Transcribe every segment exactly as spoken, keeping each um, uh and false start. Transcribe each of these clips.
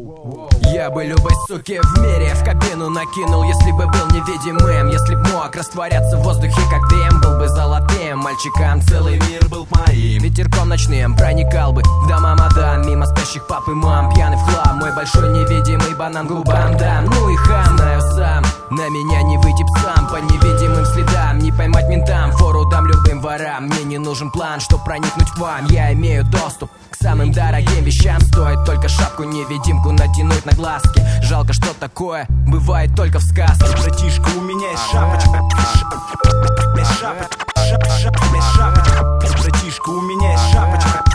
Я бы любой суке в мире в кабину накинул, если бы был невидимым. Если б мог растворяться в воздухе, как дым, был бы золотым мальчикам, целый мир был моим. Ветерком ночным проникал бы в дома мадам, мимо спящих пап и мам, пьяный в хлам. Мой большой невидимый банан губам дам. Ну и хам, знаю сам, на меня не выйти псам, по невидимым следам не поймать ментам, фору дам любым ворам. Мне не нужен план, чтоб проникнуть к вам. Я имею доступ к самым дорогим вещам. Стоит только шапку-невидимку натянуть на глазки. Жалко, что такое бывает только в сказке. Братишка, у меня есть шапочка. Есть шапочка. Есть шапочка. Братишка, у меня есть шапочка.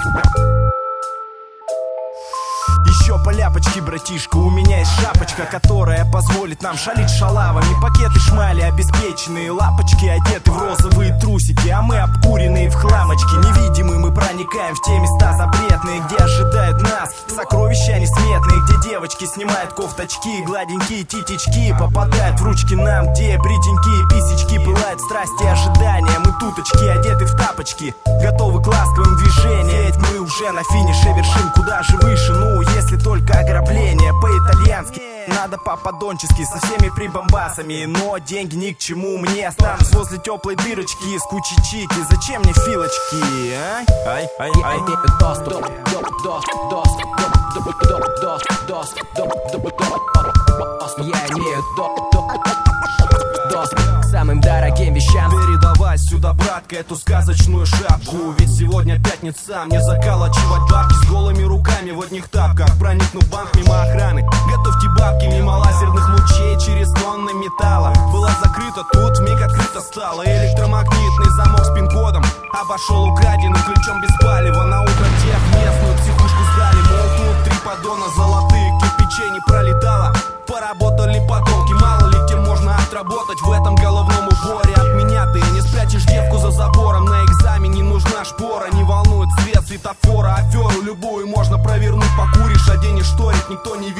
Еще по ляпочке, братишка, у меня есть шапочка, которая позволит нам шалить шалавами. Пакеты шмали обеспеченные, лапочки одеты в розовые трусики, а мы обкуренные в хламочки. Невидимые мы проникаем в те места запретные, где ожидают нас сокровища несметные, где девочки снимают кофточки, гладенькие титечки попадают в ручки нам, где бреденькие писечки, пылают страсти и ожидания. Мы туточки, одеты в тапочки, готовы к ласковым движениям, ведь мы уже на финише вершин, куда же выше, ну если только ограбление по-итальянски. Надо по-подончески, со всеми прибамбасами, но деньги ни к чему мне. Останусь возле теплой дырочки с кучей чики. Зачем мне филочки, а? Ай, ай, ай. Я имею доступ, доступ, доступ, доступ, доступ, доступ, доступ. Я имею доступ к самым дорогим вещам. Передавай сюда, братка, эту сказочную шапку, ведь сегодня пятница, мне заколачивать бабки с голыми руками в одних тапках. Проникну в банк мимо охраны, готовьте бабки мимо лазерных лучей через тонны металла. Была закрыта, тут вмиг открыто стало. Электромагнитный замок с пин-кодом обошел украденным ключом без палева. На утро тех местную психушку сдали, мол, тут три поддона золотых кирпичей не пролетало. Поработали потомки, мало ли где можно отработать в этом головном уборе. От меня ты не спрячешь девку за забором, на экзамене нужна шпора. Не волнует цвет светофора, аферу любую можно провернуть, покуришь, оденешь шторик, никто не видит.